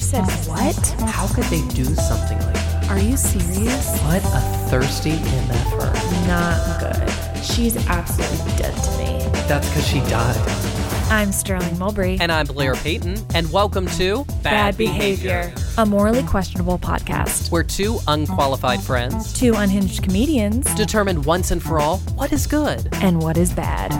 said what? How could they do something like that? Are you serious? What a thirsty MFer. Not good. She's absolutely dead to me. That's because she died. I'm Sterling Mulberry. And I'm Blair Payton. And welcome to Bad Behavior, a morally questionable podcast. We're two unqualified friends, Two unhinged comedians, determined once and for all what is good and what is bad.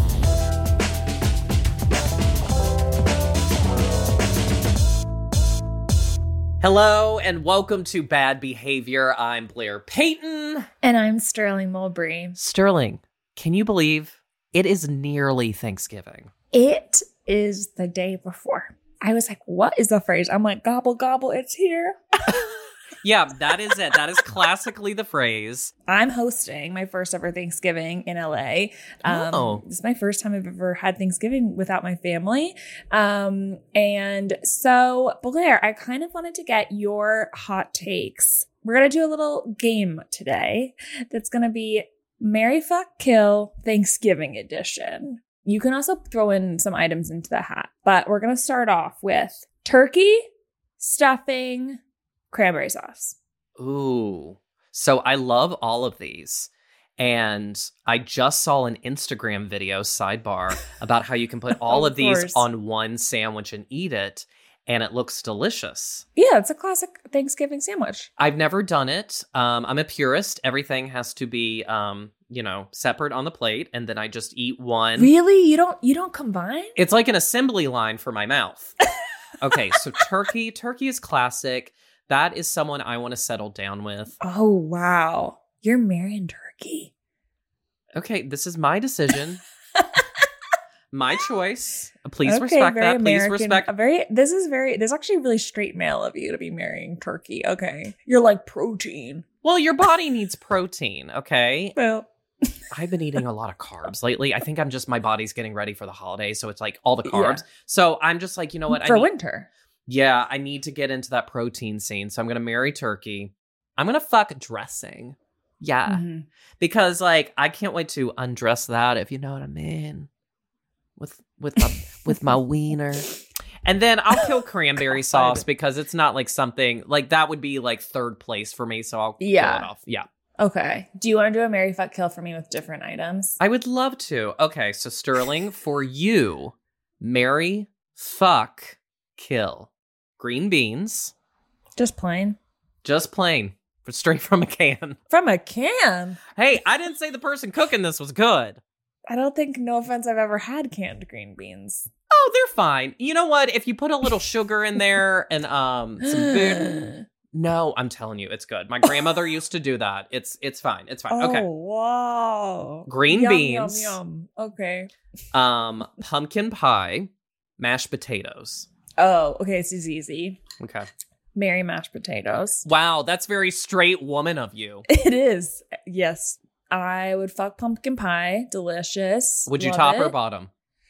Hello and welcome to Bad Behavior. I'm Blair Payton. And I'm Sterling Mulberry. Sterling, can you believe it is nearly Thanksgiving? It is the day before. I was like, what is the phrase? I'm like, gobble, gobble, it's here. Yeah, that is it. That is classically the phrase. I'm hosting my first ever Thanksgiving in LA. This is my first time I've ever had Thanksgiving without my family. And so, Blair, I kind of wanted to get your hot takes. We're going to do a little game today that's going to be Marry, Fuck, Kill Thanksgiving edition. You can also throw in some items into the hat, but we're going to start off with turkey, stuffing, cranberry sauce. Ooh. So I love all of these. And I just saw an Instagram video, sidebar, about how you can put all of these on one sandwich and eat it. And it looks delicious. Yeah, it's a classic Thanksgiving sandwich. I've never done it. I'm a purist. Everything has to be, separate on the plate. And then I just eat one. Really? You don't combine? It's like an assembly line for my mouth. Okay, so turkey. Turkey is classic. That is someone I want to settle down with. Oh, wow. You're marrying turkey. Okay, this is my decision. My choice. Please respect that. Please respect. This is actually really straight male of you to be marrying turkey. Okay. You're like protein. Well, your body needs protein, okay? Well, I've been eating a lot of carbs lately. I think my body's getting ready for the holidays, so it's like all the carbs. Yeah. So I'm just like, you know what? Winter. Yeah, I need to get into that protein scene. So I'm going to marry turkey. I'm going to fuck dressing. Yeah. Mm-hmm. Because I can't wait to undress that, if you know what I mean. With my wiener. And then I'll kill cranberry sauce because it's not like something like that would be like third place for me. So I'll kill it off. Yeah. Okay. Do you want to do a marry, fuck, kill for me with different items? I would love to. Okay. So Sterling, for you, marry, fuck, kill. Green beans. Just plain. Straight from a can. From a can? Hey, I didn't say the person cooking this was good. I don't think, no offense, I've ever had canned green beans. Oh, they're fine. You know what? If you put a little sugar in there and some food. No, I'm telling you, it's good. My grandmother used to do that. It's fine. It's fine. Okay. Oh, wow. Green beans. Yum. Okay. Pumpkin pie, mashed potatoes. Oh, okay. This is easy. Okay. Marry mashed potatoes. Wow, that's very straight woman of you. It is. Yes. I would fuck pumpkin pie. Delicious. Would you Love top it. or bottom?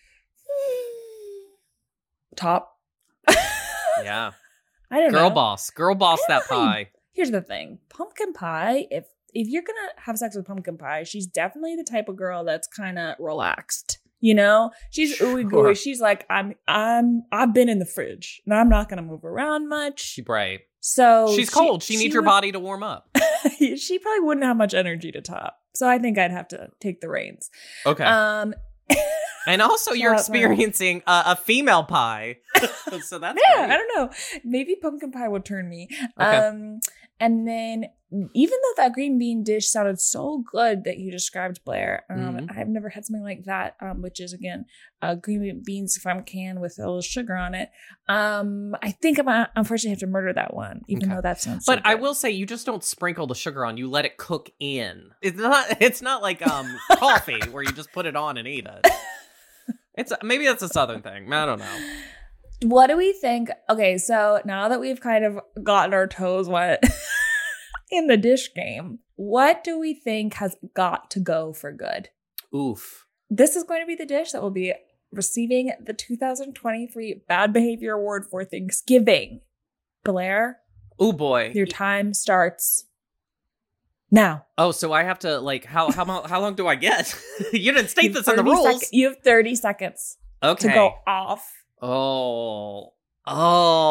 Top. Yeah. I don't know. Girl boss that pie. Here's the thing. Pumpkin pie, if you're going to have sex with pumpkin pie, she's definitely the type of girl that's kind of relaxed. You know? She's ooey gooey. She's like, I've been in the fridge and I'm not going to move around much. Right. So she's cold. She needs your body to warm up. She probably wouldn't have much energy to top. So I think I'd have to take the reins. Okay. And also you're experiencing a female pie. So that's great. I don't know. Maybe pumpkin pie would turn me. Okay. And then even though that green bean dish sounded so good that you described, Blair, I've never had something like that, which is, again, green beans from a can with a little sugar on it. I think I'm unfortunately have to murder that one, even though that sounds so good. I will say you just don't sprinkle the sugar on. You let it cook in. It's not like coffee where you just put it on and eat it. Maybe that's a Southern thing. I don't know. What do we think? Okay, so now that we've kind of gotten our toes wet in the dish game, what do we think has got to go for good? Oof. This is going to be the dish that will be receiving the 2023 Bad Behavior Award for Thanksgiving. Blair? Oh boy. Your time starts now. Oh, so I have to, how long do I get? You didn't state this in the rules. You have 30 seconds to go off. Oh,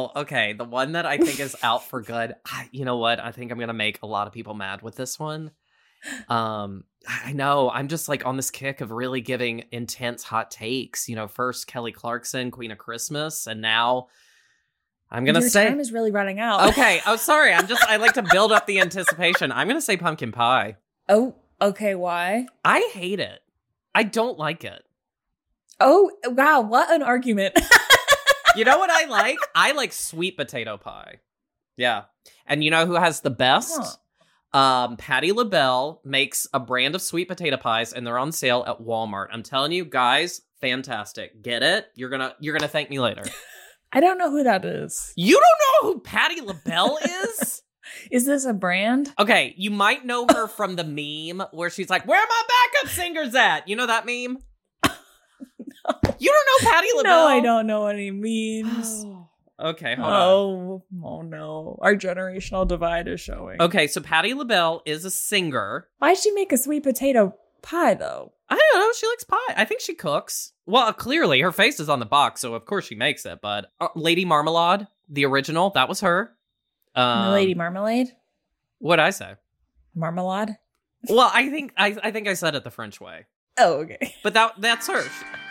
Oh, okay. The one that I think is out for good. You know what? I think I'm going to make a lot of people mad with this one. I know. I'm just like on this kick of really giving intense hot takes. You know, first Kelly Clarkson, Queen of Christmas, and now I'm going to say... Your time is really running out. Okay. Oh, sorry. I like to build up the anticipation. I'm going to say pumpkin pie. Oh, okay. Why? I hate it. I don't like it. Oh, wow. What an argument. You know what I like? I like sweet potato pie. Yeah. And you know who has the best? Patti LaBelle makes a brand of sweet potato pies, and they're on sale at Walmart. I'm telling you, guys, fantastic. Get it? You're gonna thank me later. I don't know who that is. You don't know who Patti LaBelle is? Is this a brand? Okay, you might know her from the meme where she's like, "Where are my backup singers at?" You know that meme? No. You don't know Patti LaBelle? No, I don't know any memes. Okay, hold on. Oh no. Our generational divide is showing. Okay, so Patti LaBelle is a singer. Why'd she make a sweet potato pie, though? I don't know. She likes pie. I think she cooks. Well, clearly, her face is on the box, so of course she makes it. But Lady Marmalade, the original, that was her. Lady Marmalade? What'd I say? Marmalade? Well, I think I said it the French way. Oh, okay. But that's her.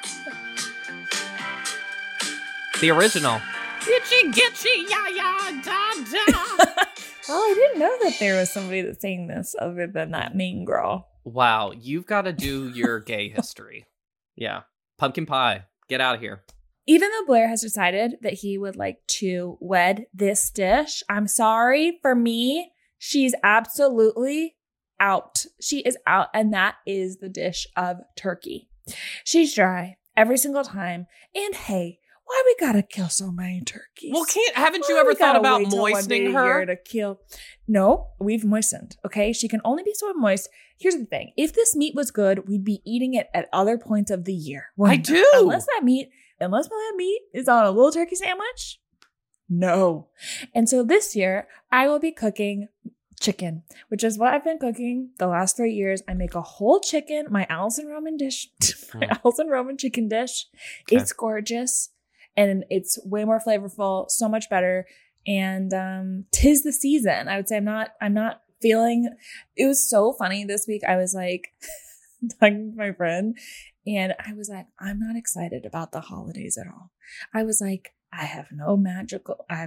The original. Gitchy, gitchy, ya, ya, da, da. Well, I didn't know that there was somebody that sang this other than that mean girl. Wow, you've got to do your gay history. Yeah. Pumpkin pie. Get out of here. Even though Blair has decided that he would like to wed this dish, I'm sorry, for me, she's absolutely out. She is out, and that is the dish of turkey. She's dry every single time. And hey, why we gotta kill so many turkeys? Well, haven't you ever thought about moistening her? To kill? No, we've moistened. Okay, she can only be so moist. Here's the thing: if this meat was good, we'd be eating it at other points of the year. Unless that meat is on a little turkey sandwich. No. And so this year, I will be cooking chicken, which is what I've been cooking the last 3 years. I make a whole chicken, my Allison Roman dish, Allison Roman chicken dish. Okay. It's gorgeous. And it's way more flavorful, so much better. And 'tis the season. I would say I'm not feeling. It was so funny this week. I was like talking to my friend, and I was like, I'm not excited about the holidays at all. I was like, I have no magic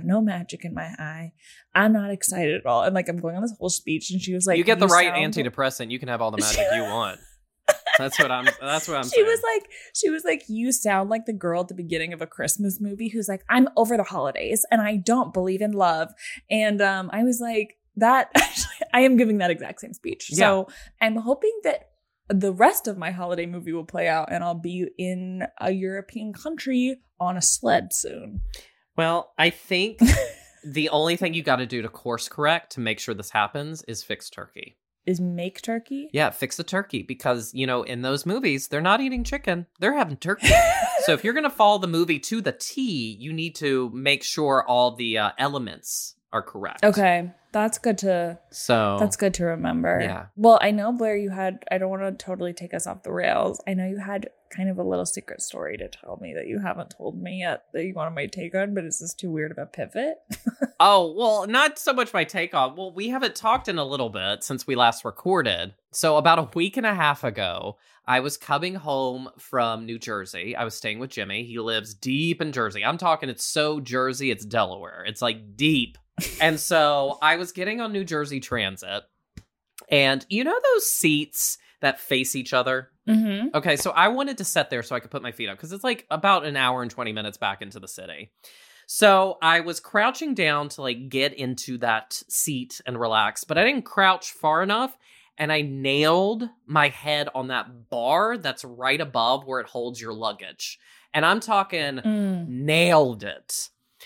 in my eye. I'm not excited at all. And like I'm going on this whole speech, and she was like, "You get the right antidepressant, you can have all the magic you want." That's what I'm saying. She was like, you sound like the girl at the beginning of a Christmas movie who's like, I'm over the holidays and I don't believe in love. And I was like, that actually, I am giving that exact same speech. Yeah. So I'm hoping that the rest of my holiday movie will play out and I'll be in a European country on a sled soon. Well, I think the only thing you got to do to course correct to make sure this happens is fix turkey. Is make turkey? Yeah, fix the turkey because, you know, in those movies, they're not eating chicken. They're having turkey. So if you're going to follow the movie to the T, you need to make sure all the elements are correct. Okay. That's good to remember. Yeah. Well, I know, Blair, I don't want to totally take us off the rails. I know you had kind of a little secret story to tell me that you haven't told me yet that you wanted my take on, but is this too weird of a pivot? Oh, well, not so much my take on. Well, we haven't talked in a little bit since we last recorded. So about a week and a half ago, I was coming home from New Jersey. I was staying with Jimmy. He lives deep in Jersey. I'm talking, it's so Jersey, it's Delaware. It's like deep. And so I was getting on New Jersey Transit, and you know those seats that face each other? Mm-hmm. Okay, so I wanted to sit there so I could put my feet up because it's like about an hour and 20 minutes back into the city. So I was crouching down to like get into that seat and relax, but I didn't crouch far enough, and I nailed my head on that bar that's right above where it holds your luggage. And I'm talking nailed it.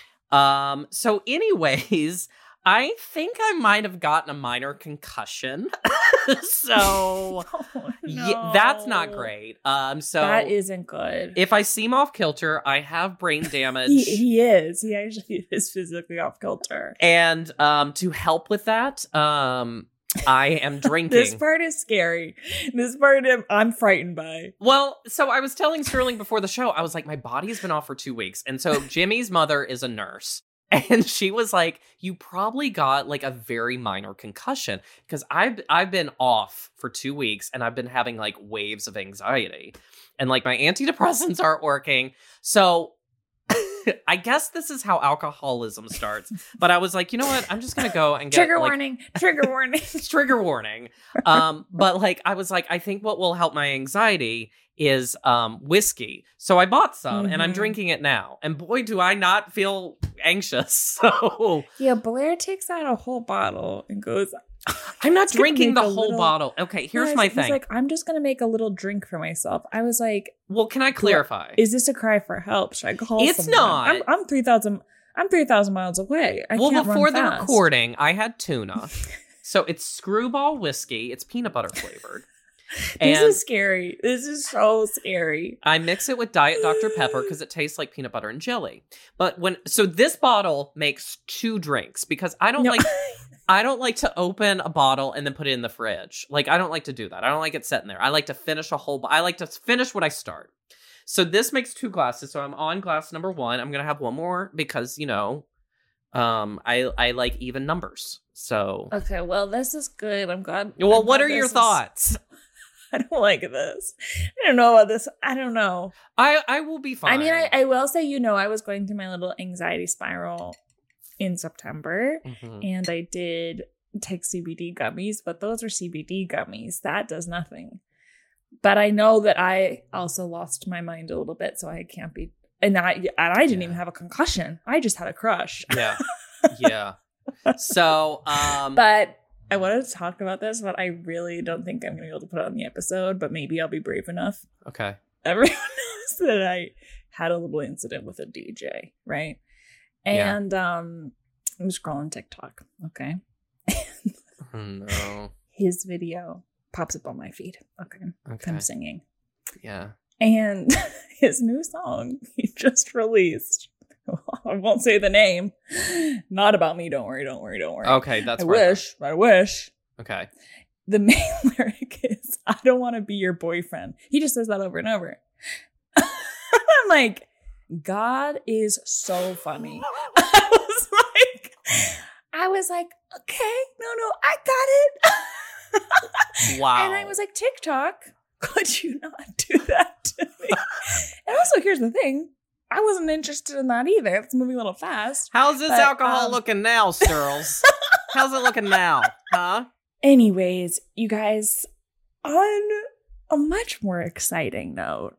So anyways, I think I might have gotten a minor concussion. So yeah, that's not great. So that isn't good. If I seem off kilter, I have brain damage. He is. He actually is physically off kilter. And to help with that, I am drinking. This part is scary. This part I'm frightened by. Well, so I was telling Sterling before the show, I was like, my body has been off for 2 weeks. And so Jimmy's mother is a nurse. And she was like, you probably got like a very minor concussion, because I've been off for 2 weeks and I've been having like waves of anxiety, and like my antidepressants aren't working. So I guess this is how alcoholism starts. But I was like, you know what? I'm just going to go and get trigger warning. Trigger warning. But like, I was like, I think what will help my anxiety is whiskey. So I bought some and I'm drinking it now. And boy, do I not feel anxious. So yeah, Blair takes out a whole bottle and goes, I'm not drinking the whole bottle. Okay, here's my thing. He's like, I'm just going to make a little drink for myself. I was like, well, can I clarify? Is this a cry for help? Should I call someone? It's not. I'm 3,000 miles away. I can't before run the fast. recording, I had tuna. So it's Screwball whiskey. It's peanut butter flavored. This is scary. This is so scary. I mix it with Diet Dr. Pepper because it tastes like peanut butter and jelly. But so this bottle makes 2 drinks, because I don't like to open a bottle and then put it in the fridge. Like, I don't like to do that. I don't like it sitting there. I like to finish I like to finish what I start. So this makes 2 glasses. So I'm on glass number 1. I'm going to have one more because, you know, I like even numbers. So. Okay, well, this is good. I'm glad. Well, what are your thoughts? I don't like this. I don't know about this. I don't know. I will be fine. I mean, I will say, you know, I was going through my little anxiety spiral in September, and I did take CBD gummies, but those are CBD gummies. That does nothing. But I know that I also lost my mind a little bit, so I can't be. And I didn't even have a concussion. I just had a crush. Yeah. Yeah. So, but I wanted to talk about this, but I really don't think I'm going to be able to put it on the episode, but maybe I'll be brave enough. Okay. Everyone knows that I had a little incident with a DJ, right? And I'm scrolling TikTok, okay? Oh, no. His video pops up on my feed. Okay. I'm singing. Yeah. And his new song he just released. I won't say the name. Not about me. Don't worry. Okay, that's I wish. Okay. The main lyric is, I don't want to be your boyfriend. He just says that over and over. I'm like, God is so funny. I was like, okay, no, I got it. Wow. And I was like, TikTok, could you not do that to me? And also, here's the thing. I wasn't interested in that either. It's moving a little fast. How's this alcohol looking now, Sturls? How's it looking now? Huh? Anyways, you guys, on a much more exciting note,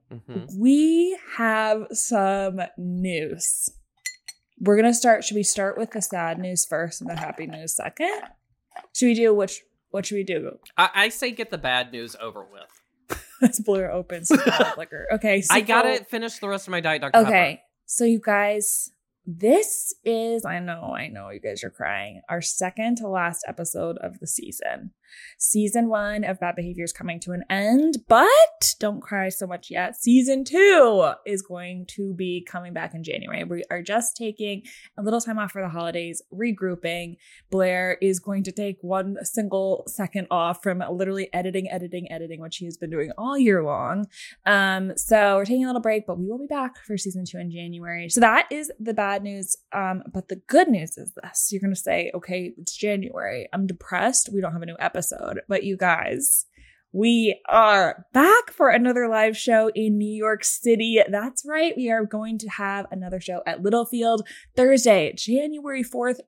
we have some news. We're going to start. Should we start with the sad news first and the happy news second? Should we do what should we do? I say get the bad news over with. Let's Blair opens liquor. Okay. So I gotta finish the rest of my Diet Dr. Pepper. Okay. So you guys, this is, I know you guys are crying, our second to last episode of the season. Season 1 of Bad Behavior is coming to an end, but don't cry so much yet. Season 2 is going to be coming back in January. We are just taking a little time off for the holidays, regrouping. Blair is going to take 1 single second off from literally editing, which she has been doing all year long. So we're taking a little break, but we will be back for season 2 in January. So that is the bad news. But the good news is this. You're going to say, okay, it's January. I'm depressed. We don't have a new episode. But you guys, we are back for another live show in New York City. That's right. We are going to have another show at Littlefield Thursday, January 4th,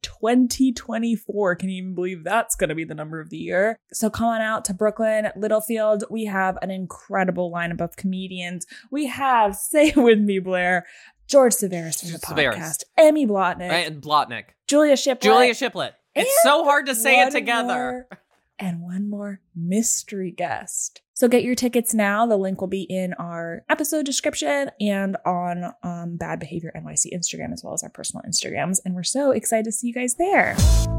2024. Can you even believe that's going to be the number of the year? So come on out to Brooklyn, Littlefield. We have an incredible lineup of comedians. We have, say it with me, Blair, George Severus from the podcast, Emmy Blotnick, Julia Shiplett. It's so hard to say it together. And one more mystery guest. So get your tickets now. The link will be in our episode description and on Bad Behavior NYC Instagram, as well as our personal Instagrams. And we're so excited to see you guys there.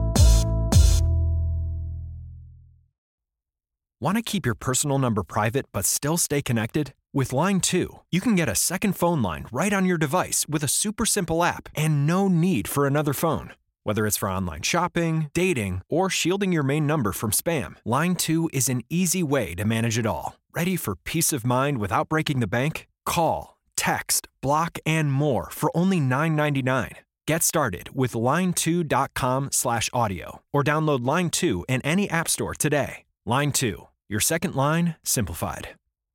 Want to keep your personal number private but still stay connected? With Line 2, you can get a second phone line right on your device with a super simple app and no need for another phone. Whether it's for online shopping, dating, or shielding your main number from spam, Line 2 is an easy way to manage it all. Ready for peace of mind without breaking the bank? Call, text, block, and more for only $9.99. Get started with line2.com/audio or download Line 2 in any app store today. Line 2, your second line simplified.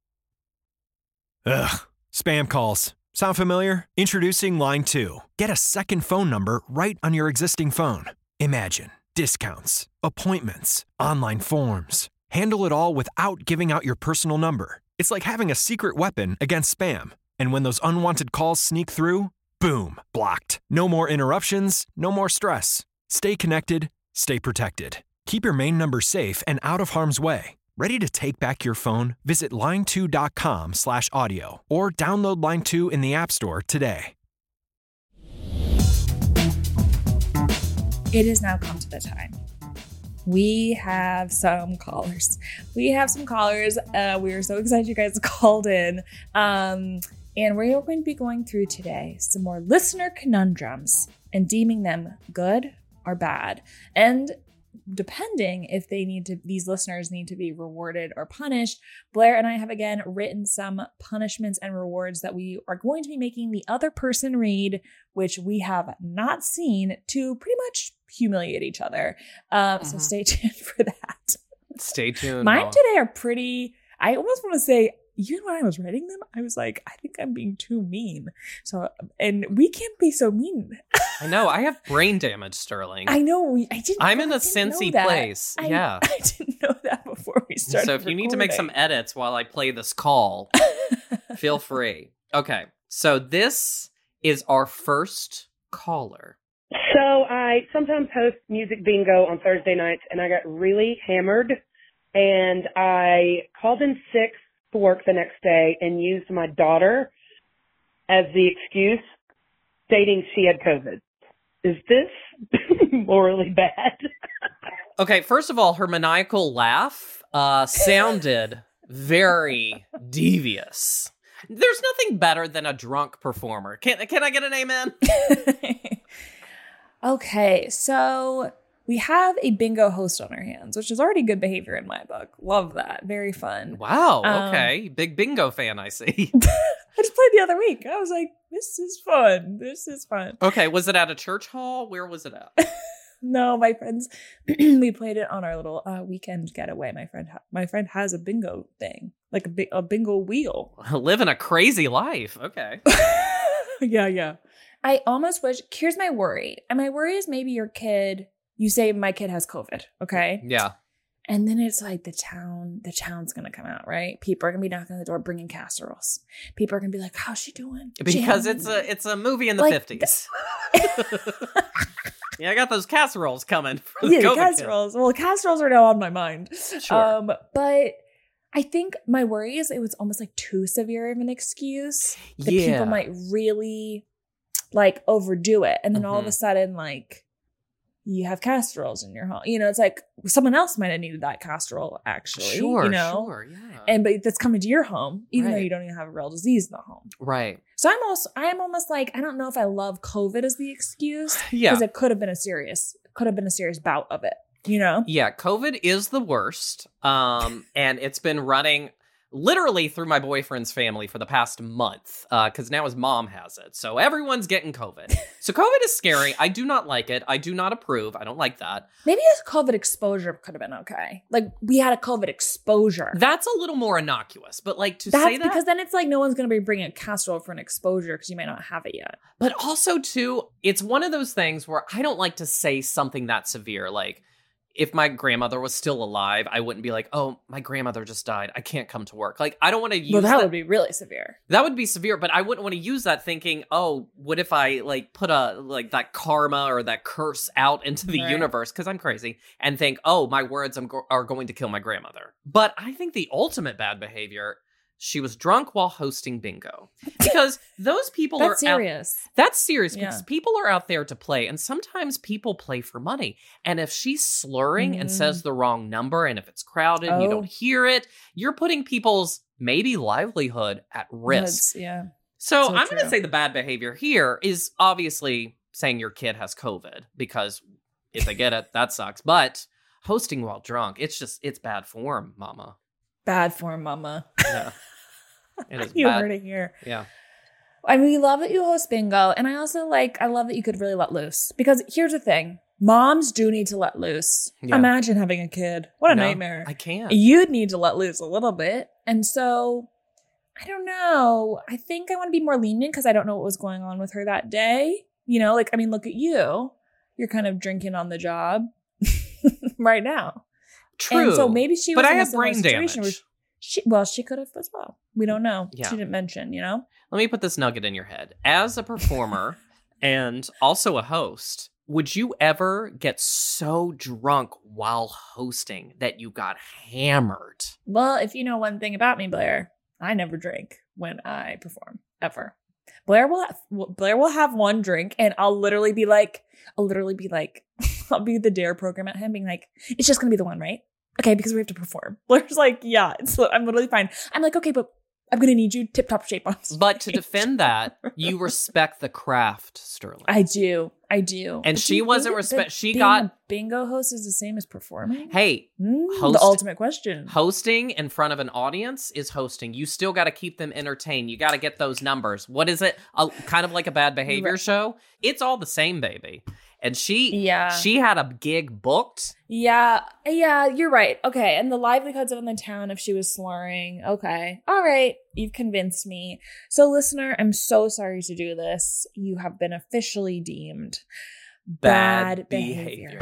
Ugh, spam calls. Sound familiar? Introducing Line 2. Get a second phone number right on your existing phone. Imagine discounts, appointments, online forms. Handle it all without giving out your personal number. It's like having a secret weapon against spam. And when those unwanted calls sneak through, boom, blocked. No more interruptions, no more stress. Stay connected, stay protected. Keep your main number safe and out of harm's way. Ready to take back your phone? Visit line2.com/audio or download Line 2 in the App Store today. It has now come to the time. We have some callers. We are so excited you guys called in. And we're going to be going through today some more listener conundrums and deeming them good or bad. And depending if these listeners need to be rewarded or punished, Blair and I have again written some punishments and rewards that we are going to be making the other person read, which we have not seen, to pretty much humiliate each other. So stay tuned for that. Stay tuned. Mine today are pretty, I almost want to say, even when I was writing them, I was like, I think I'm being too mean. So, and we can't be so mean. I know. I have brain damage, Sterling. I know. I'm in a Cincy place. Yeah. I didn't know that before we started. So if you need to make some edits while I play this call, feel free. Okay. So this is our first caller. So I sometimes host music bingo on Thursday nights, and I got really hammered, and I called in sick to work the next day and used my daughter as the excuse, stating she had COVID. Is this morally bad? Okay, first of all, her maniacal laugh sounded very devious. There's nothing better than a drunk performer. Can I get an amen? Okay, so we have a bingo host on our hands, which is already good behavior in my book. Love that. Very fun. Wow, okay. Big bingo fan, I see. I just played the other week. I was like, this is fun. This is fun. Okay, was it at a church hall? Where was it at? No, my friends, we played it on our little weekend getaway. My friend has a bingo thing, like a bingo wheel. Living a crazy life. Okay. Yeah. I almost wish, here's my worry. And my worry is maybe your kid, you say my kid has COVID, okay? Yeah. And then it's like the town's going to come out, right? People are going to be knocking on the door bringing casseroles. People are going to be like, how's she doing? Because it's a movie in the 50s. Yeah, I got those casseroles coming. Yeah, casseroles. Well, casseroles are now on my mind. Sure. But I think my worry is it was almost like too severe of an excuse that people might really like overdo it. And then all of a sudden, like, you have casseroles in your home. You know, it's like someone else might have needed that casserole, actually. Sure, you know? Sure, yeah. But that's coming to your home, even though you don't even have a real disease in the home. Right. So I'm almost like, I don't know if I love COVID as the excuse. Yeah. Because it could have been a serious bout of it, you know? Yeah, COVID is the worst. And it's been running literally through my boyfriend's family for the past month, because now his mom has it. So everyone's getting COVID. So COVID is scary. I do not like it. I do not approve. I don't like that. Maybe a COVID exposure could have been okay. Like, we had a COVID exposure. That's a little more innocuous, but like say that, because then it's like no one's going to be bringing a casserole for an exposure because you might not have it yet. But also too, it's one of those things where I don't like to say something that severe. Like, if my grandmother was still alive, I wouldn't be like, oh, my grandmother just died, I can't come to work. Like, I don't want to use that. Well, that would be really severe. That would be severe, but I wouldn't want to use that thinking, oh, what if I like put that karma or that curse out into the universe, because I'm crazy, and think, oh, my words are going to kill my grandmother. But I think the ultimate bad behavior, she was drunk while hosting bingo. Because those people That's serious. That's serious because people are out there to play, and sometimes people play for money. And if she's slurring and says the wrong number, and if it's crowded and you don't hear it, you're putting people's maybe livelihood at risk. Yeah. So I'm going to say the bad behavior here is obviously saying your kid has COVID, because if they get it, that sucks. But hosting while drunk, it's bad form, mama. Bad form, mama. Yeah. It is You bad. heard it here. Yeah. I mean, we love that you host bingo. And I also I love that you could really let loose. Because here's the thing. Moms do need to let loose. Yeah. Imagine having a kid. What a nightmare. I can't. You'd need to let loose a little bit. And so, I don't know. I think I want to be more lenient because I don't know what was going on with her that day. You know, look at you. You're kind of drinking on the job right now. True. And so maybe she was but in I a have brain damage. Where she could have as well. We don't know. Yeah. She didn't mention, Let me put this nugget in your head. As a performer and also a host, would you ever get so drunk while hosting that you got hammered? Well, if you know one thing about me, Blair, I never drink when I perform, ever. Blair will have one drink and I'll literally be like, I'll be the dare program at him being like, it's just going to be the one, right? Okay, because we have to perform. Blair's like, yeah, I'm literally fine. I'm like, okay, but I'm going to need you tip-top shape on stage. But to defend that, you respect the craft, Sterling. I do. And she wasn't being a bingo host is the same as performing? Hey, the ultimate question. Hosting in front of an audience is hosting. You still got to keep them entertained. You got to get those numbers. What is it? Kind of like a bad behavior show? It's all the same, baby. And she had a gig booked. Yeah, you're right. Okay, and the livelihoods of the town if she was slurring. Okay, all right, you've convinced me. So, listener, I'm so sorry to do this. You have been officially deemed bad behavior.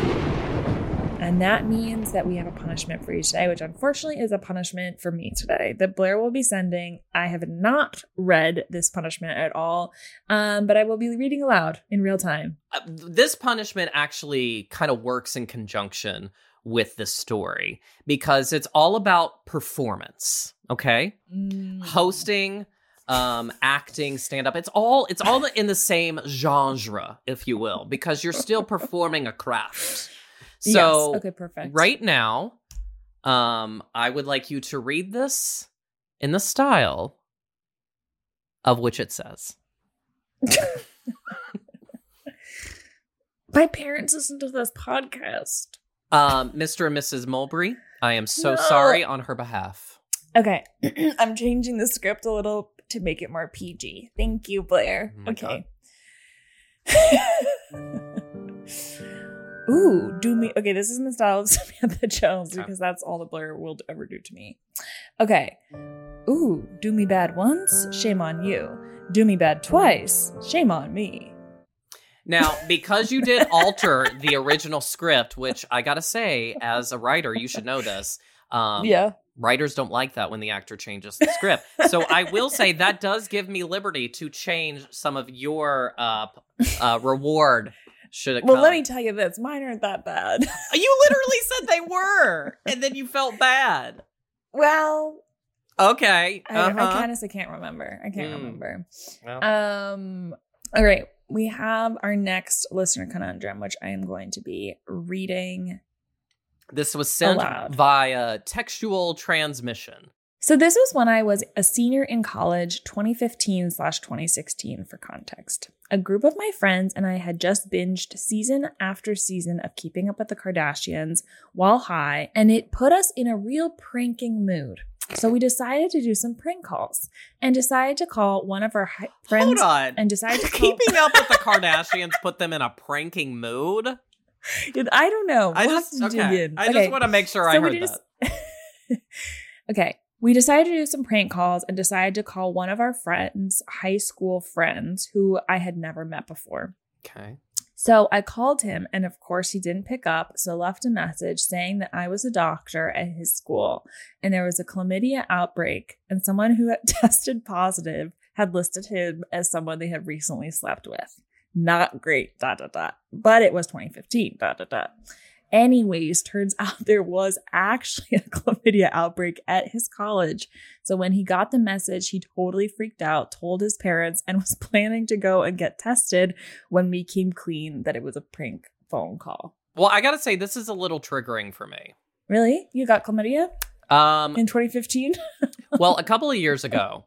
And that means that we have a punishment for you today, which unfortunately is a punishment for me today that Blair will be sending. I have not read this punishment at all, but I will be reading aloud in real time. This punishment actually kind of works in conjunction with the story because it's all about performance, okay? Hosting, acting, stand-up. It's all in the same genre, if you will, because you're still performing a craft. So, yes. Okay, perfect. Right now, I would like you to read this in the style of which it says. My parents listen to this podcast. Mr. and Mrs. Mulberry, I am so sorry on her behalf. Okay, I'm changing the script a little to make it more PG. Thank you, Blair. Okay. Ooh, do me. Okay, this is in the style of Samantha Jones because that's all that Blair will ever do to me. Okay. Ooh, do me bad once, shame on you. Do me bad twice, shame on me. Now, because you did alter the original script, which I gotta say, as a writer, you should know this. Writers don't like that when the actor changes the script. So I will say that does give me liberty to change some of your reward. Should it come? Let me tell you this. Mine aren't that bad. You literally said they were, and then you felt bad. Well, okay. I kind of can't remember. I can't remember. Well. All right. We have our next listener conundrum, which I am going to be reading. This was sent via textual transmission. So this was when I was a senior in college, 2015/2016 for context. A group of my friends and I had just binged season after season of Keeping Up with the Kardashians while high, and it put us in a real pranking mood. So we decided to do some prank calls and decided to call one of our friends. Hold on. And decided to Keeping Up with the Kardashians put them in a pranking mood? I don't know. I just want to make sure I heard that. Okay. We decided to do some prank calls and decided to call one of our friends, high school friends, who I had never met before. Okay. So I called him, and of course he didn't pick up, so left a message saying that I was a doctor at his school, and there was a chlamydia outbreak, and someone who had tested positive had listed him as someone they had recently slept with. Not great, ... But it was 2015, ... Anyways, turns out there was actually a chlamydia outbreak at his college. So when he got the message, he totally freaked out, told his parents, and was planning to go and get tested when we came clean that it was a prank phone call. Well, I gotta say, this is a little triggering for me. Really? You got chlamydia? In 2015? Well, a couple of years ago,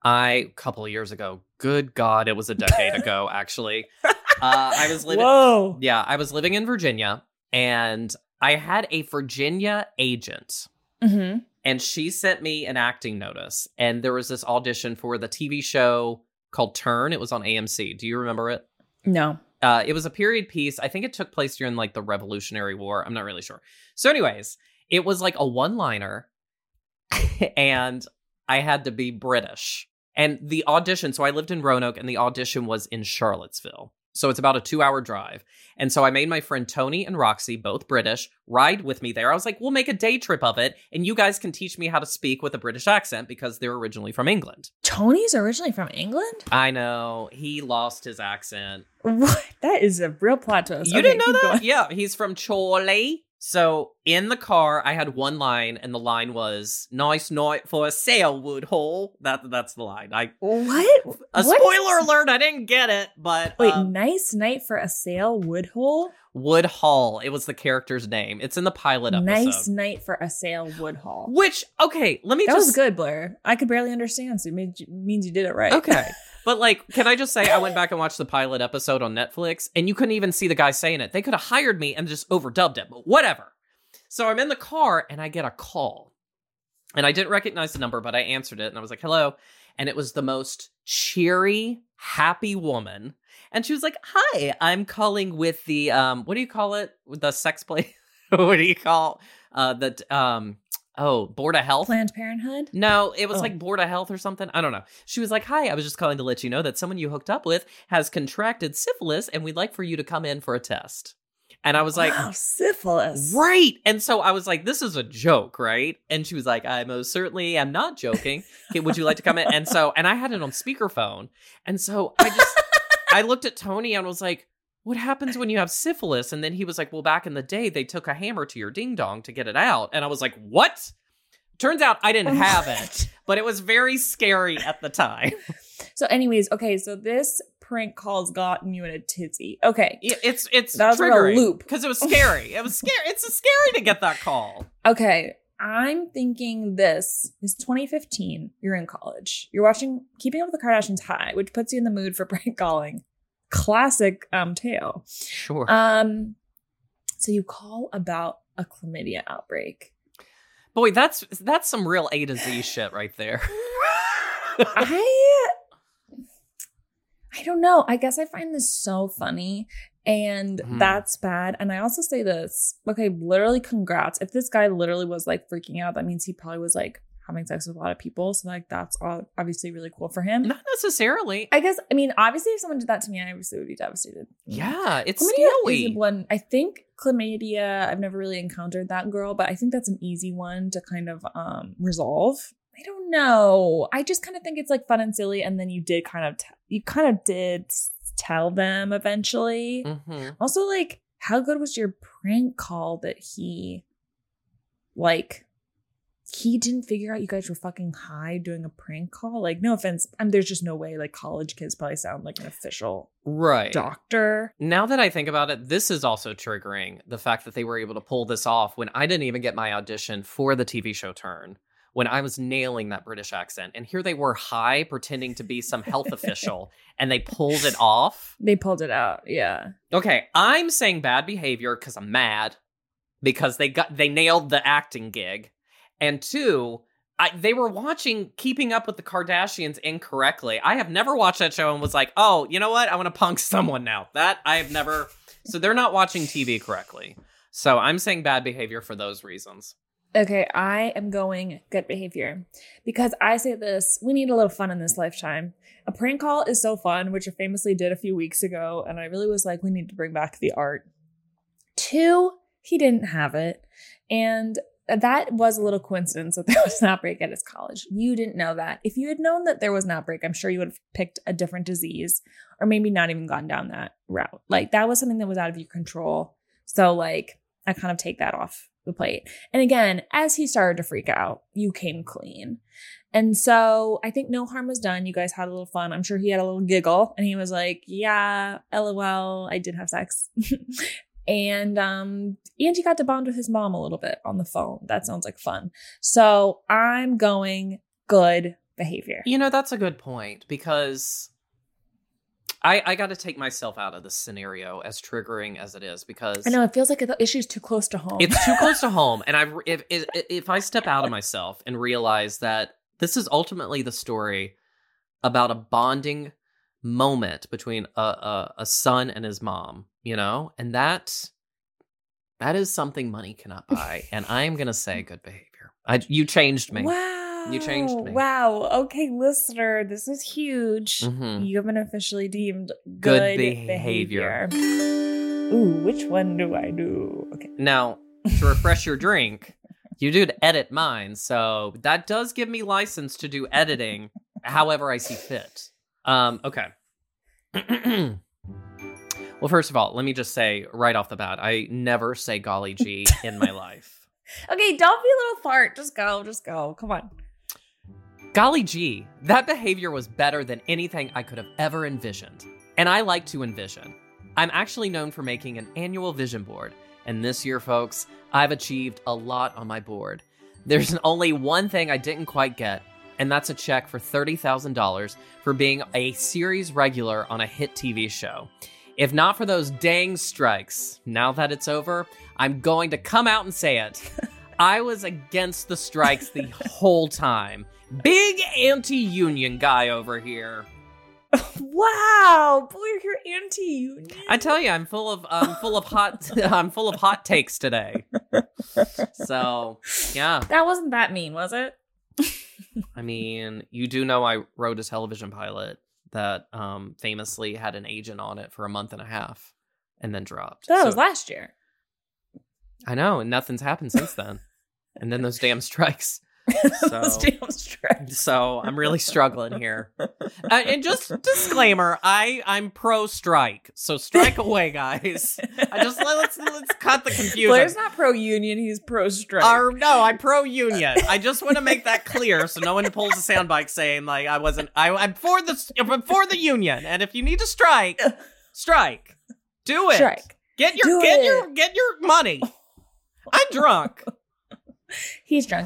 good God, it was a decade ago, actually. I was living in Virginia. And I had a Virginia agent, and she sent me an acting notice. And there was this audition for the TV show called Turn. It was on AMC. Do you remember it? No. It was a period piece. I think it took place during like the Revolutionary War. I'm not really sure. So anyways, it was like a one-liner and I had to be British. And the audition, so I lived in Roanoke and the audition was in Charlottesville. So it's about a 2-hour drive. And so I made my friend Tony and Roxy, both British, ride with me there. I was like, we'll make a day trip of it. And you guys can teach me how to speak with a British accent because they're originally from England. Tony's originally from England? I know. He lost his accent. What? That is a real plot twist. You didn't know that? Going. Yeah, he's from Chorley. So in the car, I had one line, and the line was, "Nice night for a sail, Woodhull." That's the line. What? Spoiler alert, I didn't get it, but... Wait, nice night for a sail, Woodhull? Woodhull. It was the character's name. It's in the pilot episode. Nice night for a sail, Woodhull. Which, okay, That was good, Blair. I could barely understand, so it means you did it right. Okay. But, like, can I just say, I went back and watched the pilot episode on Netflix, and you couldn't even see the guy saying it. They could have hired me and just overdubbed it, but whatever. So I'm in the car, and I get a call. And I didn't recognize the number, but I answered it, and I was like, hello. And it was the most cheery, happy woman. And she was like, hi, I'm calling with the, what do you call it? The sex play? What do you call Board of Health? Planned Parenthood? No, it was like Board of Health or something. I don't know. She was like, hi, I was just calling to let you know that someone you hooked up with has contracted syphilis and we'd like for you to come in for a test. And I was like, wow, syphilis. Right. And so I was like, this is a joke, right? And she was like, I most certainly am not joking. Okay, would you like to come in? And I had it on speakerphone. And so I looked at Tony and was like, what happens when you have syphilis? And then he was like, well, back in the day, they took a hammer to your ding dong to get it out. And I was like, what? Turns out I didn't have it, but it was very scary at the time. So anyways, okay, so this prank call's gotten you in a tizzy. Okay. It's that was triggering like a loop. Because it was scary. It was scary. It's scary to get that call. Okay. I'm thinking this is 2015. You're in college. You're watching Keeping Up with the Kardashians High, which puts you in the mood for prank calling. Classic tale. Sure. So you call about a chlamydia outbreak. Boy, that's some real A to Z shit right there. I don't know. I guess I find this so funny and that's bad. And I also say this, okay, literally congrats. If this guy literally was like freaking out, that means he probably was like having sex with a lot of people. So like that's obviously really cool for him. Not necessarily. I guess, I mean, obviously if someone did that to me, I obviously would be devastated. Yeah, it's chlamydia scary. Is one, I think chlamydia, I've never really encountered that girl, but I think that's an easy one to kind of resolve. I don't know. I just kind of think it's like fun and silly. And then you did did tell them eventually. Mm-hmm. Also, like, how good was your prank call that he didn't figure out you guys were fucking high doing a prank call? Like, no offense. There's just no way like college kids probably sound like an official doctor. Now that I think about it, this is also triggering the fact that they were able to pull this off when I didn't even get my audition for the TV show Turn. When I was nailing that British accent. And here they were high, pretending to be some health official, and they pulled it off. They pulled it out, yeah. Okay, I'm saying bad behavior because I'm mad, because they nailed the acting gig. And two, they were watching Keeping Up with the Kardashians incorrectly. I have never watched that show and was like, oh, you know what? I want to punk someone now. That I have never... So they're not watching TV correctly. So I'm saying bad behavior for those reasons. Okay, I am going good behavior because I say this, we need a little fun in this lifetime. A prank call is so fun, which I famously did a few weeks ago, and I really was like, we need to bring back the art. 2, he didn't have it, and that was a little coincidence that there was an outbreak at his college. You didn't know that. If you had known that there was an outbreak, I'm sure you would have picked a different disease or maybe not even gone down that route. Like, that was something that was out of your control. So, like, I kind of take that off the plate. And again, as he started to freak out, you came clean. And so I think no harm was done. You guys had a little fun. I'm sure he had a little giggle and he was like, yeah, LOL, I did have sex. And he got to bond with his mom a little bit on the phone. That sounds like fun. So I'm going good behavior. You know, that's a good point because I got to take myself out of this scenario, as triggering as it is, because I know it feels like the issue's too close to home. It's too close to home, and if I step out of myself and realize that this is ultimately the story about a bonding moment between a son and his mom, you know? And that is something money cannot buy. And I am going to say good behavior. You changed me. Wow. You changed me. Wow. Okay, listener, this is huge. Mm-hmm. You have been officially deemed good behavior. Ooh, which one do I do? Okay. Now, to refresh your drink, you did edit mine, so that does give me license to do editing however I see fit. Okay. Well, first of all, let me just say right off the bat, I never say golly gee in my life. Okay, don't be a little fart. Just go. Come on. Golly gee, that behavior was better than anything I could have ever envisioned. And I like to envision. I'm actually known for making an annual vision board. And this year, folks, I've achieved a lot on my board. There's only one thing I didn't quite get, and that's a check for $30,000 for being a series regular on a hit TV show. If not for those dang strikes, now that it's over, I'm going to come out and say it. I was against the strikes the whole time. Big anti-union guy over here. Wow, boy, you're anti-union. I tell you, I'm full of hot takes today. So, yeah. That wasn't that mean, was it? I mean, you do know I wrote a television pilot that famously had an agent on it for a month and a half and then dropped. That was last year. I know, and nothing's happened since then. And then those damn strikes. So I'm really struggling here. And just disclaimer, I'm pro strike. So strike away, guys. Let's cut the confusion. Blair's not pro union, he's pro strike. No, I'm pro union. I just want to make that clear so no one pulls a soundbite saying like I'm for the union. And if you need to strike, do it. Strike. Get your money. I'm drunk. He's drunk.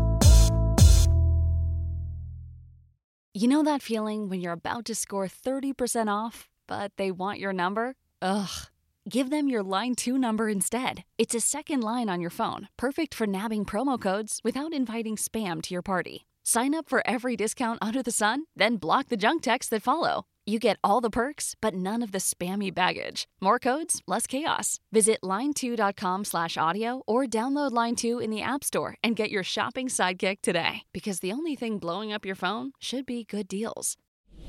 You know that feeling when you're about to score 30% off, but they want your number? Ugh. Give them your Line 2 number instead. It's a second line on your phone, perfect for nabbing promo codes without inviting spam to your party. Sign up for every discount under the sun, then block the junk texts that follow. You get all the perks, but none of the spammy baggage. More codes, less chaos. Visit line2.com/audio or download Line 2 in the App Store and get your shopping sidekick today. Because the only thing blowing up your phone should be good deals.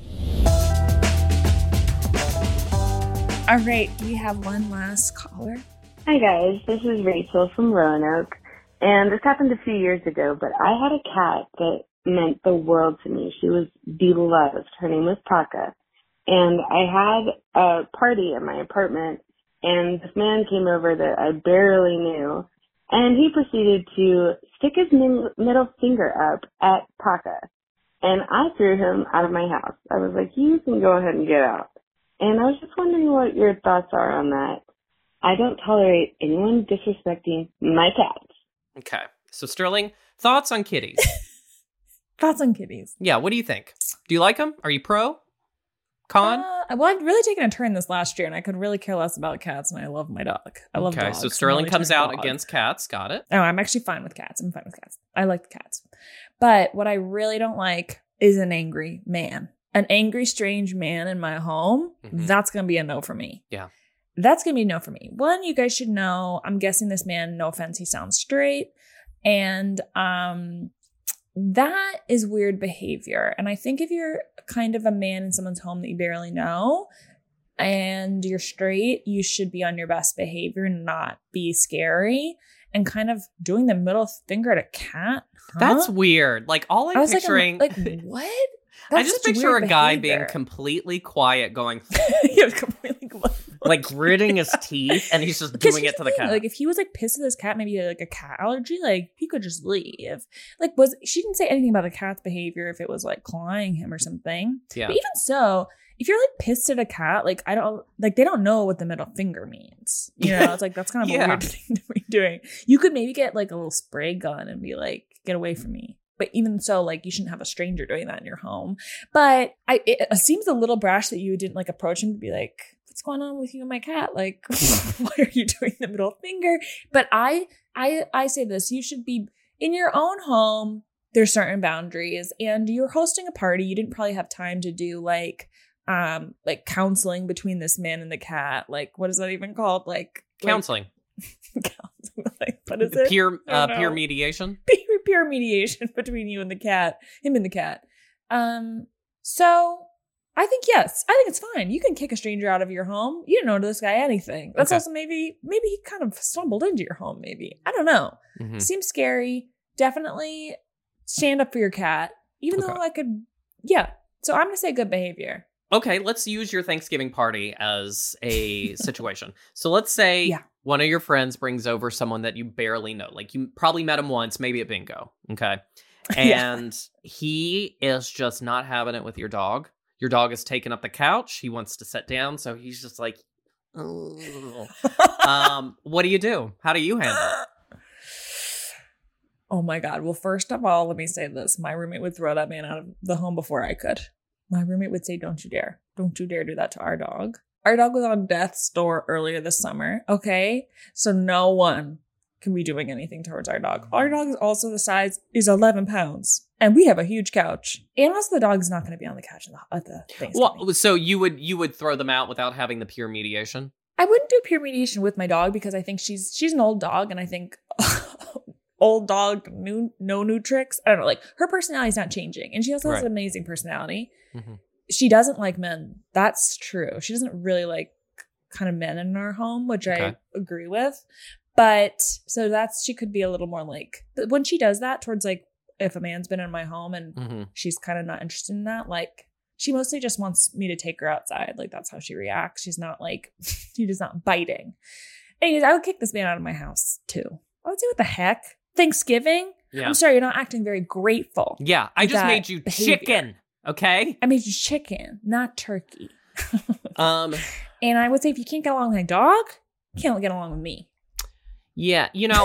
All right, we have one last caller. Hi guys, this is Rachel from Roanoke. And this happened a few years ago, but I had a cat that meant the world to me. She was beloved. Her name was Taka. And I had a party at my apartment, and this man came over that I barely knew, and he proceeded to stick his middle finger up at Taka. And I threw him out of my house. I was like, you can go ahead and get out. And I was just wondering what your thoughts are on that. I don't tolerate anyone disrespecting my cats. Okay. So, Sterling, thoughts on kitties? Thoughts on kitties. Yeah, what do you think? Do you like them? Are you pro? Con? Well, I'd really taken a turn this last year, and I could really care less about cats, and I love my dog. I love dogs. Okay, so Sterling comes out against cats. Got it. Oh, I'm actually fine with cats. I'm fine with cats. I like the cats. But what I really don't like is an angry man. An angry, strange man in my home, that's going to be a no for me. Yeah. That's going to be a no for me. One, you guys should know, I'm guessing this man, no offense, he sounds straight. And that is weird behavior. And I think if you're kind of a man in someone's home that you barely know and you're straight, you should be on your best behavior and not be scary. And kind of doing the middle finger at a cat. Huh? That's weird. Like, all I'm picturing... Like, what? I just picture a guy being completely quiet going... like gritting his teeth, and he's just doing it to the cat. Like, if he was like pissed at this cat, maybe like a cat allergy, like he could just leave. Like, she didn't say anything about the cat's behavior if it was like clawing him or something. Yeah. But even so, if you're like pissed at a cat, like they don't know what the middle finger means. You know, it's like that's kind of a weird thing to be doing. You could maybe get like a little spray gun and be like, get away from me. But even so, like, you shouldn't have a stranger doing that in your home. But it seems a little brash that you didn't like approach him to be like, what's going on with you and my cat? Like, why are you doing the middle finger? But I say this, you should be in your own home. There's certain boundaries, and you're hosting a party. You didn't probably have time to do like like counseling between this man and the cat. Like, what is that even called? Like counseling. Like, what is it? Peer mediation. Peer mediation between you and the cat, him and the cat. So I think yes, I think it's fine. You can kick a stranger out of your home. You didn't know this guy anything. That's also maybe he kind of stumbled into your home. Maybe, I don't know. Mm-hmm. Seems scary. Definitely stand up for your cat, even though I could. Yeah. So I'm gonna say good behavior. Okay, let's use your Thanksgiving party as a situation. So let's say one of your friends brings over someone that you barely know. Like, you probably met him once, maybe at bingo. Okay. And he is just not having it with your dog. Your dog is taking up the couch. He wants to sit down. So he's just like, oh. What do you do? How do you handle it? Oh my God. Well, first of all, let me say this. My roommate would throw that man out of the home before I could. My roommate would say, don't you dare. Don't you dare do that to our dog. Our dog was on death's door earlier this summer. Okay. So no one can be doing anything towards our dog. Our dog is also the size is 11 pounds. And we have a huge couch. And also the dog's not going to be on the couch at the Thanksgiving. Well, so you would throw them out without having the peer mediation? I wouldn't do peer mediation with my dog because I think she's an old dog. And I think old dog, no new tricks. I don't know. Like, her personality is not changing. And she also has an amazing personality. Mm-hmm. She doesn't like men. That's true. She doesn't really like kind of men in our home, which I agree with. But so she could be a little more like, when she does that towards like, if a man's been in my home and she's kind of not interested in that, like, she mostly just wants me to take her outside. Like, that's how she reacts. She's not like, she's just not biting. Anyways, I would kick this man out of my house too. I would say, what the heck? Thanksgiving? Yeah. I'm sorry, you're not acting very grateful. Yeah, I just made you chicken. Okay. I made you chicken, not turkey. And I would say, if you can't get along with my dog, you can't get along with me. Yeah,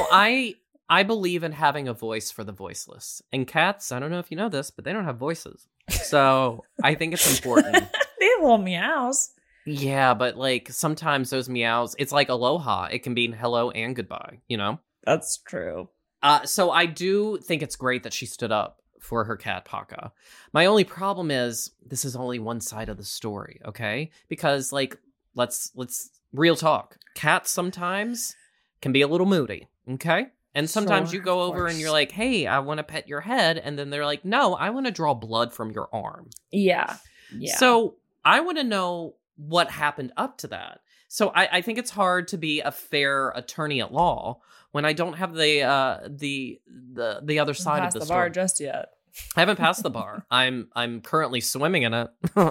I believe in having a voice for the voiceless. And cats, I don't know if you know this, but they don't have voices. So I think it's important. They have little meows. Yeah, but like sometimes those meows, it's like aloha. It can mean hello and goodbye, That's true. So I do think it's great that she stood up for her cat, Paka. My only problem is this is only one side of the story, okay? Because like, let's real talk. Cats sometimes can be a little moody, okay? And sometimes you go over and you're like, hey, I want to pet your head. And then they're like, no, I want to draw blood from your arm. Yeah. So I want to know what happened up to that. So I think it's hard to be a fair attorney at law when I don't have the other side of the story. The bar just yet. I haven't passed the bar. I'm currently swimming in it.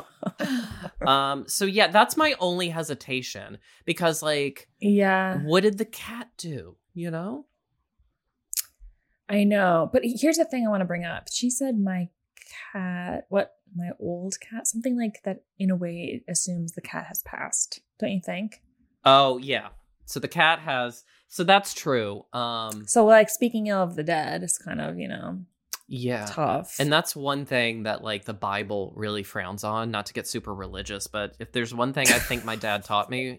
So yeah, that's my only hesitation because like, what did the cat do? I know, but here's the thing I want to bring up. She said my old cat, something like that. In a way, it assumes the cat has passed. Don't you think? Oh yeah. So the cat has. So that's true. So like speaking ill of the dead is kind of tough. And that's one thing that like the Bible really frowns on. Not to get super religious, but if there's one thing I think my dad taught me,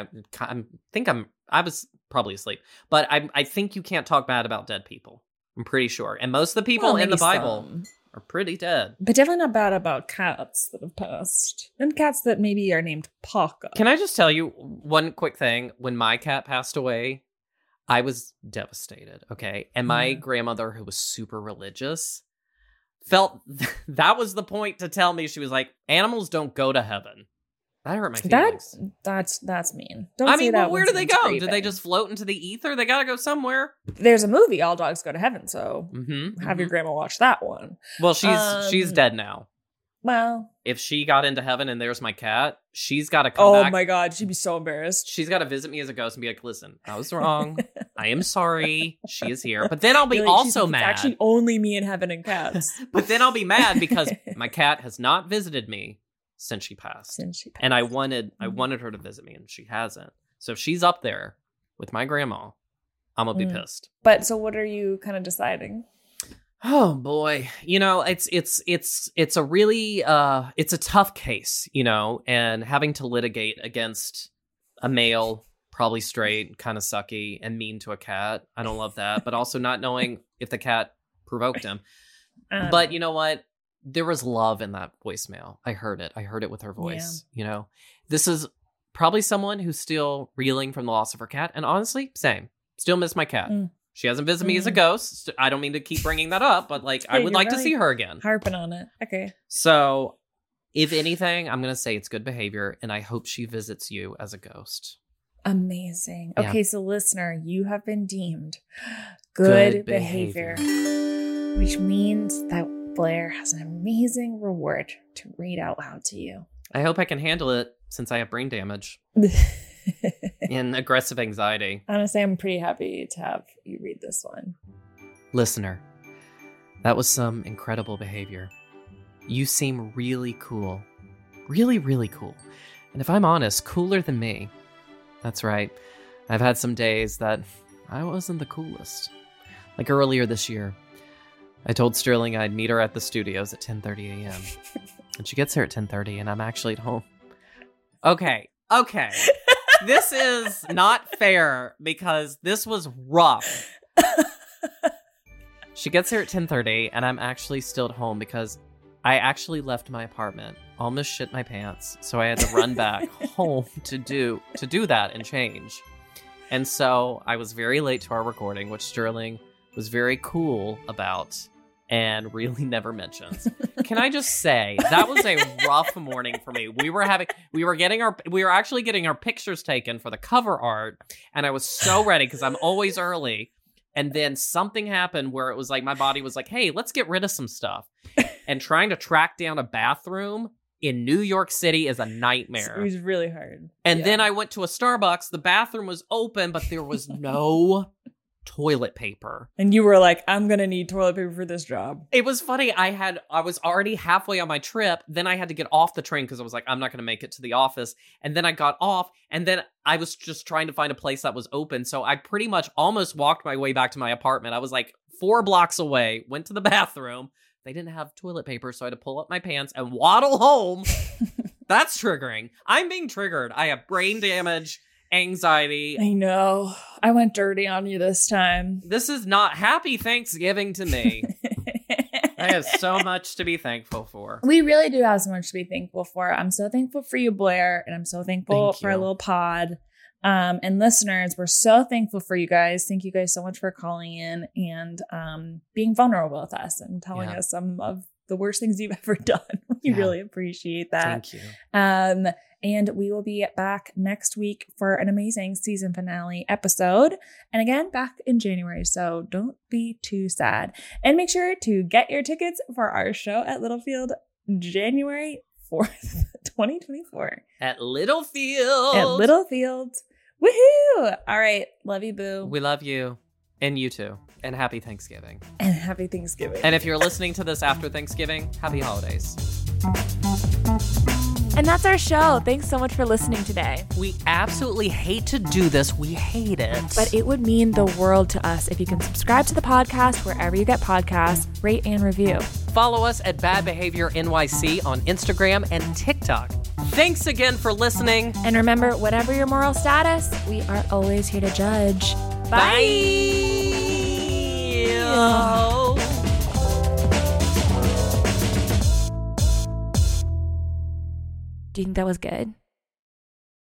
I was probably asleep, but I think you can't talk bad about dead people. I'm pretty sure. And most of the people in the Bible are pretty dead. But definitely not bad about cats that have passed. And cats that maybe are named Paka. Can I just tell you one quick thing? When my cat passed away, I was devastated, okay? And my grandmother, who was super religious, felt that was the point to tell me. She was like, animals don't go to heaven. That hurt my feelings. That's mean. Don't say that. Where do they go? Do they just float into the ether? They gotta go somewhere. There's a movie, All Dogs Go to Heaven, so have your grandma watch that one. Well, she's dead now. Well, if she got into heaven and there's my cat, she's got to come back. Oh my God, she'd be so embarrassed. She's got to visit me as a ghost and be like, listen, I was wrong. I am sorry. She is here. But then I'll be also mad. It's actually only me in heaven and cats. But then I'll be mad because my cat has not visited me since she passed. And I wanted her to visit me and she hasn't. So if she's up there with my grandma, I'm going to be pissed. But so what are you kind of deciding? Oh boy, it's a really it's a tough case, and having to litigate against a male, probably straight, kind of sucky and mean to a cat. I don't love that, but also not knowing if the cat provoked him. But you know what? there was love in that voicemail. I heard it with her voice. You know, this is probably someone who's still reeling from the loss of her cat. And honestly, same. Still miss my cat. She hasn't visited me as a ghost. I don't mean to keep bringing that up, but like, I would like to see her again. Harping on it. Okay. So if anything, I'm going to say it's good behavior, and I hope she visits you as a ghost. Amazing. Okay, so listener, you have been deemed good behavior, which means that Blair has an amazing reward to read out loud to you. I hope I can handle it since I have brain damage and aggressive anxiety. Honestly, I'm pretty happy to have you read this one. Listener, that was some incredible behavior. You seem really cool. Really, really cool. And if I'm honest, cooler than me. That's right. I've had some days that I wasn't the coolest. Like earlier this year, I told Sterling I'd meet her at the studios at 10:30 a.m. And she gets here at 10:30 and I'm actually at home. Okay. This is not fair because this was rough. She gets here at 10:30 and I'm actually still at home because I actually left my apartment, almost shit my pants, so I had to run back home to do that and change. And so I was very late to our recording, which Sterling was very cool about and really never mentions. Can I just say that was a rough morning for me. We were actually getting our pictures taken for the cover art, and I was so ready because I'm always early. And then something happened where it was like my body was like, "Hey, let's get rid of some stuff." And trying to track down a bathroom in New York City is a nightmare. It was really hard. And then I went to a Starbucks. The bathroom was open, but there was no toilet paper. And you were like, I'm going to need toilet paper for this job. It was funny. I was already halfway on my trip. Then I had to get off the train because I was like, I'm not going to make it to the office. And then I got off, and then I was just trying to find a place that was open. So I pretty much almost walked my way back to my apartment. I was like 4 blocks away, went to the bathroom. They didn't have toilet paper, so I had to pull up my pants and waddle home. That's triggering. I'm being triggered. I have brain damage, anxiety. I know. I went dirty on you this time. This is not happy Thanksgiving to me. I have so much to be thankful for. We really do have so much to be thankful for. I'm so thankful for you, Blair, and I'm so thankful for our little pod. And listeners, we're so thankful for you guys. Thank you guys so much for calling in and being vulnerable with us and telling us some of the worst things you've ever done. We really appreciate that. Thank you. And we will be back next week for an amazing season finale episode. And again, back in January. So don't be too sad. And make sure to get your tickets for our show at Littlefield January 4th, 2024. At Littlefield. At Littlefield. Woohoo! All right. Love you, boo. We love you. And you too. And happy Thanksgiving. And happy Thanksgiving. And if you're listening to this after Thanksgiving, happy holidays. And that's our show. Thanks so much for listening today. We absolutely hate to do this. We hate it. But it would mean the world to us if you can subscribe to the podcast wherever you get podcasts, rate and review. Follow us at Bad Behavior NYC on Instagram and TikTok. Thanks again for listening. And remember, whatever your moral status, we are always here to judge. Bye. Do you think that was good?